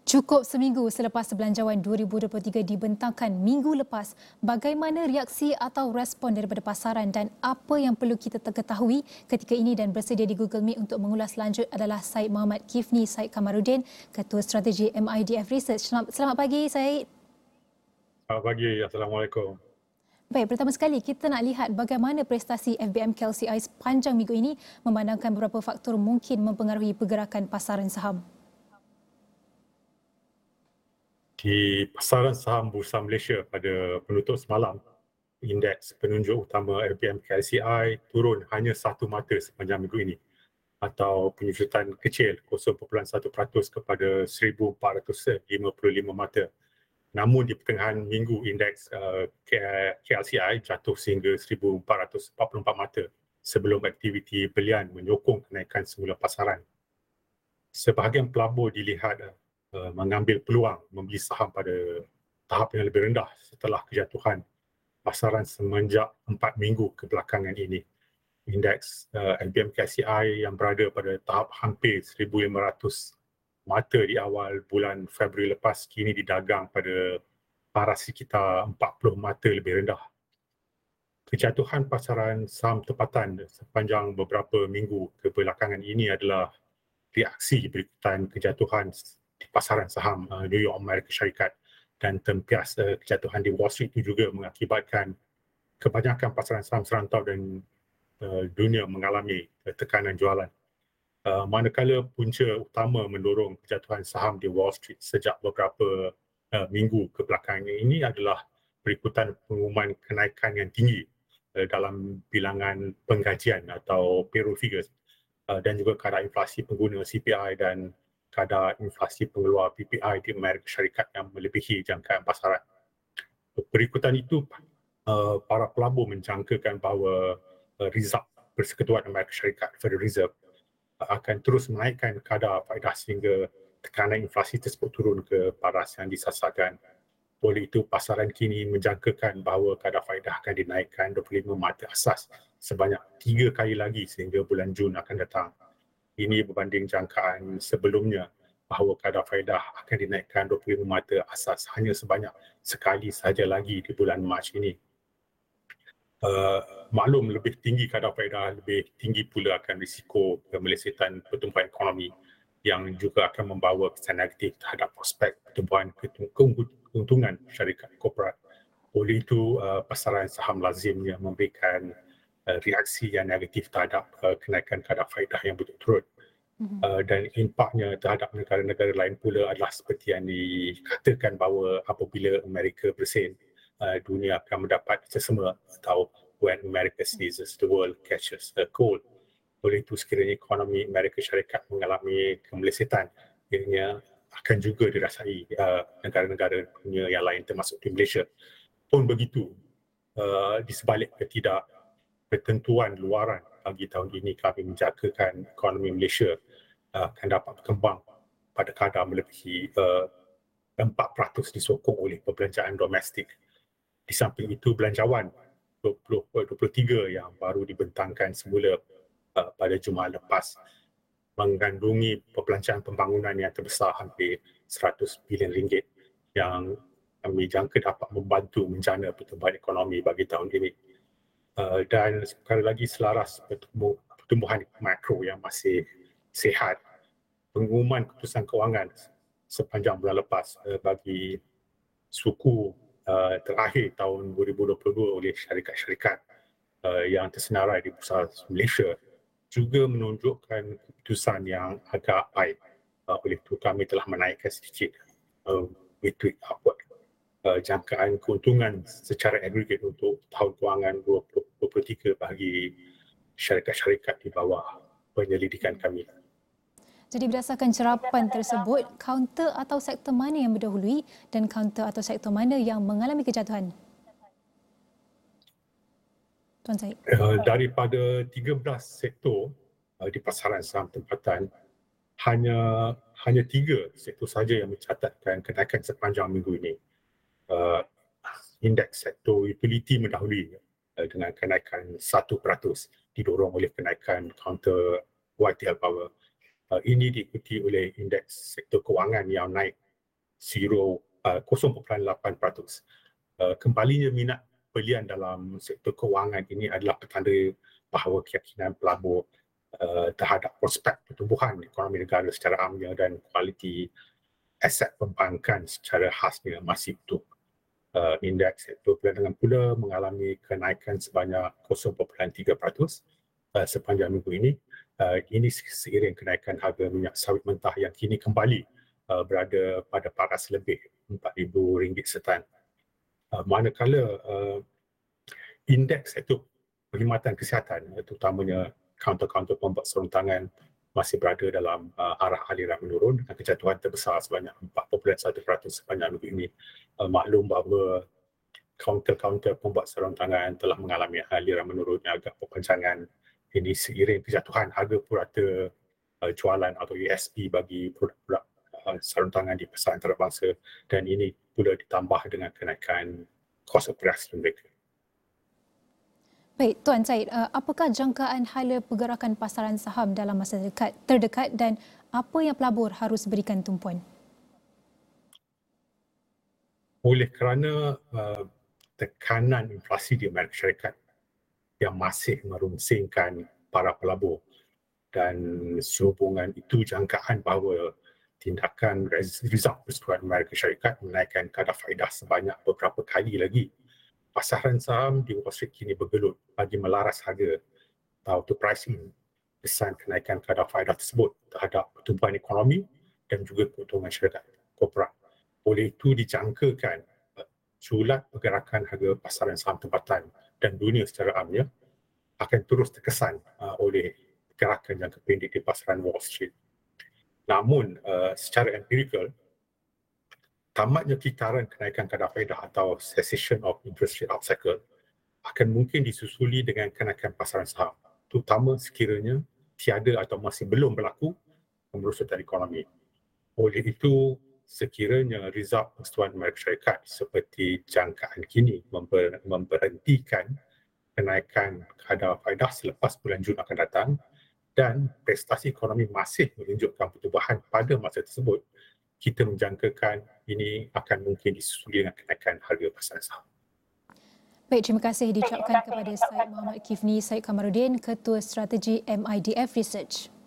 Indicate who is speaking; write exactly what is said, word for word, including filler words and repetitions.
Speaker 1: Cukup seminggu selepas Belanjawan dua ribu dua puluh tiga dibentangkan minggu lepas, bagaimana reaksi atau respon daripada pasaran dan apa yang perlu kita ketahui ketika ini, dan bersedia di Google Meet untuk mengulas lanjut adalah Syed Muhammad Kifni Syed Kamarudin, Ketua Strategi M I D F Research. Selamat, selamat pagi Syed.
Speaker 2: Selamat pagi, Assalamualaikum.
Speaker 1: Baik, pertama sekali kita nak lihat bagaimana prestasi F B M K L C I sepanjang minggu ini memandangkan beberapa faktor mungkin mempengaruhi pergerakan pasaran saham.
Speaker 2: Di pasaran saham Bursa Malaysia pada penutup semalam, indeks penunjuk utama F B M K L C I turun hanya satu mata sepanjang minggu ini, atau penyusutan kecil kosong perpuluhan satu peratus kepada seribu empat ratus lima puluh lima mata. Namun di pertengahan minggu, indeks uh, K L C I jatuh sehingga seribu empat ratus empat puluh empat mata sebelum aktiviti belian menyokong kenaikan semula pasaran. Sebahagian pelabur dilihat Uh, mengambil peluang membeli saham pada tahap yang lebih rendah setelah kejatuhan pasaran semenjak empat minggu kebelakangan ini. Indeks uh, F B M K L C I yang berada pada tahap hampir seribu lima ratus mata di awal bulan Februari lepas kini didagang pada paras sekitar empat puluh mata lebih rendah. Kejatuhan pasaran saham tempatan sepanjang beberapa minggu kebelakangan ini adalah reaksi berikutan kejatuhan di pasaran saham uh, New York Amerika Syarikat, dan tempias uh, kejatuhan di Wall Street itu juga mengakibatkan kebanyakan pasaran saham serantau dan uh, dunia mengalami uh, tekanan jualan. Uh, manakala punca utama mendorong kejatuhan saham di Wall Street sejak beberapa uh, minggu kebelakangan ini adalah berikutan pengumuman kenaikan yang tinggi uh, dalam bilangan penggajian atau payroll figures, uh, dan juga kadar inflasi pengguna C P I dan kadar inflasi pengeluar P P I di Amerika Syarikat yang melebihi jangkaan pasaran. Berikutan itu, uh, para pelabur menjangkakan bahawa uh, Rizab Persekutuan Amerika Syarikat, Federal Reserve, uh, akan terus menaikkan kadar faedah sehingga tekanan inflasi tersebut turun ke paras yang disasarkan. Oleh itu, pasaran kini menjangkakan bahawa kadar faedah akan dinaikkan dua puluh lima mata asas sebanyak tiga kali lagi sehingga bulan Jun akan datang. Ini berbanding jangkaan sebelumnya bahawa kadar faedah akan dinaikkan dua puluh lima mata asas hanya sebanyak sekali sahaja lagi di bulan Mac ini. Uh, maklum, lebih tinggi kadar faedah, lebih tinggi pula akan risiko kemelesetan pertumbuhan ekonomi yang juga akan membawa kesan negatif terhadap prospek pertumbuhan keuntungan syarikat korporat. Oleh itu, uh, pasaran saham lazimnya memberikan Uh, reaksi yang negatif terhadap uh, kenaikan kadar faedah yang berturut-turut. Mm-hmm. Uh, dan impaknya terhadap negara-negara lain pula adalah seperti yang dikatakan bahawa apabila Amerika bersin, uh, dunia akan mendapat sesama, atau when America sneezes, the world catches a cold. Oleh itu, sekiranya ekonomi Amerika Syarikat mengalami kemelesetan, ianya akan juga dirasai uh, negara-negara dunia yang lain termasuk di Malaysia. Pun begitu, uh, di sebalik ketidak ketentuan luaran bagi tahun ini, kami menjangkakan ekonomi Malaysia uh, akan dapat berkembang pada kadar melebihi uh, empat peratus disokong oleh perbelanjaan domestik. Di samping itu, belanjawan dua ribu dua puluh tiga yang baru dibentangkan semula uh, pada Jumaat lepas mengandungi perbelanjaan pembangunan yang terbesar hampir seratus bilion ringgit yang kami jangka dapat membantu menjana pertumbuhan ekonomi bagi tahun ini. Uh, dan sekali lagi selaras pertumbuhan makro yang masih sihat, pengumuman keputusan kewangan sepanjang bulan lepas uh, bagi suku uh, terakhir tahun dua ribu dua puluh dua oleh syarikat-syarikat uh, yang tersenarai di Bursa Malaysia juga menunjukkan keputusan yang agak baik. Uh, oleh itu, kami telah menaikkan sedikit uh, retweet upward Uh, jangkaan keuntungan secara agregat untuk tahun kewangan dua ribu dua puluh tiga bagi syarikat-syarikat di bawah penyelidikan kami.
Speaker 1: Jadi berdasarkan cerapan tersebut, kaunter atau sektor mana yang mendahului dan kaunter atau sektor mana yang mengalami kejatuhan? Tuan Syed.
Speaker 2: Uh, daripada tiga belas sektor uh, di pasaran saham tempatan, hanya hanya tiga sektor saja yang mencatatkan kenaikan sepanjang minggu ini. Uh, indeks sektor utility mendahului uh, dengan kenaikan satu peratus didorong oleh kenaikan counter Y T L power. Uh, ini diikuti oleh indeks sektor kewangan yang naik zero, uh, kosong perpuluhan lapan peratus. Uh, kembalinya minat pembelian dalam sektor kewangan ini adalah petanda bahawa keyakinan pelabur uh, terhadap prospek pertumbuhan ekonomi negara secara amnya dan kualiti aset perbankan secara khasnya masih utuh. Uh, indeks sektor perdagangan pula mengalami kenaikan sebanyak kosong perpuluhan tiga peratus uh, sepanjang minggu ini. Uh, ini seiring kenaikan harga minyak sawit mentah yang kini kembali uh, berada pada paras lebih empat ribu ringgit setan. Uh, manakala uh, indeks sektor perkhidmatan kesihatan, terutamanya kaunter-kaunter pembuat serontangan masih berada dalam uh, arah aliran menurun dengan kejatuhan terbesar sebanyak empat perpuluhan satu peratus sepanjang minggu ini. Uh, maklum bahawa kaunter-kaunter pembuat serontangan telah mengalami aliran menurun yang agak berpanjangan. Ini seiring kejatuhan harga purata uh, jualan atau U S P bagi produk-produk uh, serontangan di pasaran antarabangsa, dan ini pula ditambah dengan kenaikan kos operasi mereka.
Speaker 1: Baik, Tuan Syed, apakah jangkaan hala pergerakan pasaran saham dalam masa dekat, terdekat dan apa yang pelabur harus berikan tumpuan?
Speaker 2: Oleh kerana uh, tekanan inflasi di Amerika Syarikat yang masih merunsingkan para pelabur, dan sehubungan itu jangkaan bahawa tindakan Reserve Persekutuan Amerika Syarikat menaikkan kadar faedah sebanyak beberapa kali lagi. Pasaran saham di Wall Street kini bergelut bagi melaras harga atau to price in kesan kenaikan kadar faedah tersebut terhadap pertumbuhan ekonomi dan juga keuntungan syarikat korporat. Oleh itu dijangkakan sulat pergerakan harga pasaran saham tempatan dan dunia secara amnya akan terus terkesan uh, oleh gerakan jangka pendek di pasaran Wall Street. Namun uh, secara empirikal, tamatnya kitaran kenaikan kadar faedah atau cessation of interest rate upcycle akan mungkin disusuli dengan kenaikan pasaran saham, terutama sekiranya tiada atau masih belum berlaku kemerosotan ekonomi. Oleh itu, sekiranya Reserve Persekutuan Amerika Syarikat seperti jangkaan kini member, memberhentikan kenaikan kadar faedah selepas bulan Jun akan datang dan prestasi ekonomi masih menunjukkan pertumbuhan pada masa tersebut, kita menjangkakan ini akan mungkin disusuli dengan kenaikan harga pasaran saham.
Speaker 1: Baik, terima kasih diucapkan kepada Syed Muhammad Kifni Syed Kamarudin, Ketua Strategi M I D F Research.